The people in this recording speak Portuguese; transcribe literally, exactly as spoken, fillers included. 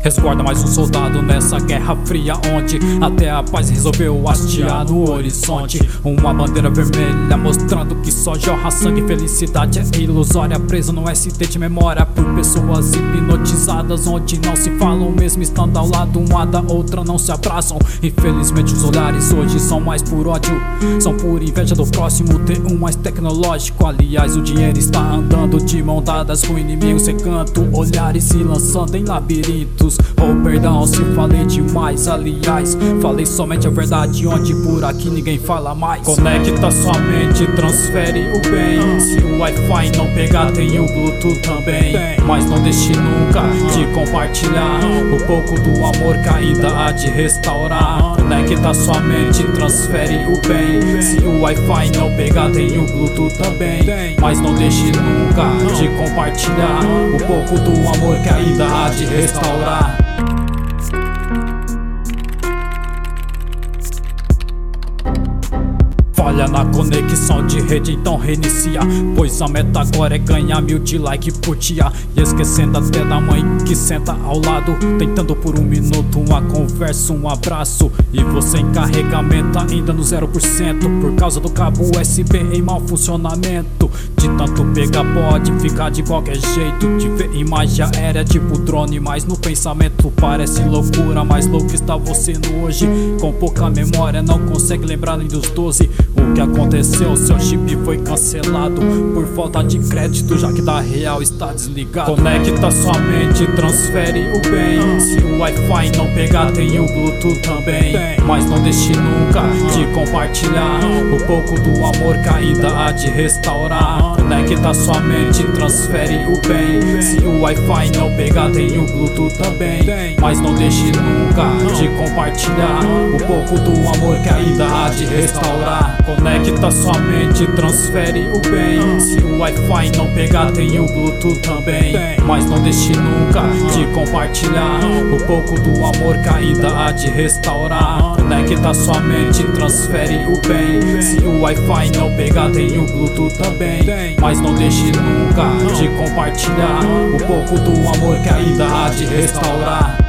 Resguarda mais um soldado nessa guerra fria, onde até a paz resolveu hastear no horizonte. Uma bandeira vermelha mostrando que só jorra sangue. Felicidade é ilusória, preso no S T de memória por pessoas hipnotizadas, onde não se falam mesmo estando ao lado uma da outra, não se abraçam. Infelizmente os olhares hoje são mais por ódio, são por inveja do próximo ter um mais tecnológico. Aliás, o dinheiro está andando de mão dadas com o inimigo sem canto, olhares se lançando em labirintos. Oh, perdão se falei demais, aliás, falei somente a verdade, onde por aqui ninguém fala mais. Conecta sua mente, transfere o bem. Se o Wi-Fi não pegar, tem o Bluetooth também. Mas não deixe nunca de compartilhar o pouco do amor que ainda há de restaurar. Conecta sua mente, transfere o bem. Se o Wi-Fi não pegar, tem o Bluetooth também. Mas não deixe nunca de compartilhar o pouco do amor que ainda há de restaurar. Falha na conexão de rede, então reinicia, pois a meta agora é ganhar mil de like por dia. E esquecendo até da mãe que senta ao lado, tentando por um minuto uma conversa, um abraço. E você em carregamento ainda no zero por cento, por causa do cabo U S B em mau funcionamento. De tanto pegar pode ficar de qualquer jeito, de ver imagem aérea tipo drone, mas no pensamento parece loucura. Mais louco está você no hoje, com pouca memória, não consegue lembrar nem dos doze. O que aconteceu? Seu chip foi cancelado por falta de crédito, já que da real está desligado. Conecta sua mente, transfere o bem. Se o Wi-Fi não pegar, tem o Bluetooth também. Mas não deixe nunca de compartilhar o pouco do amor que ainda há de restaurar. Conecta sua mente, transfere o bem. Se o Wi-Fi não pegar, tem o Bluetooth também. Mas não deixe nunca de compartilhar o pouco do amor que ainda há de restaurar. Conecta sua mente, transfere o bem. Se o Wi-Fi não pegar, tem o Bluetooth também. Mas não deixe nunca de compartilhar o pouco do amor que ainda há de restaurar. Conecta sua mente, transfere o bem. Se o Wi-Fi não pegar, tem o Bluetooth também. Mas não deixe nunca de compartilhar o pouco do amor que ainda há de restaurar.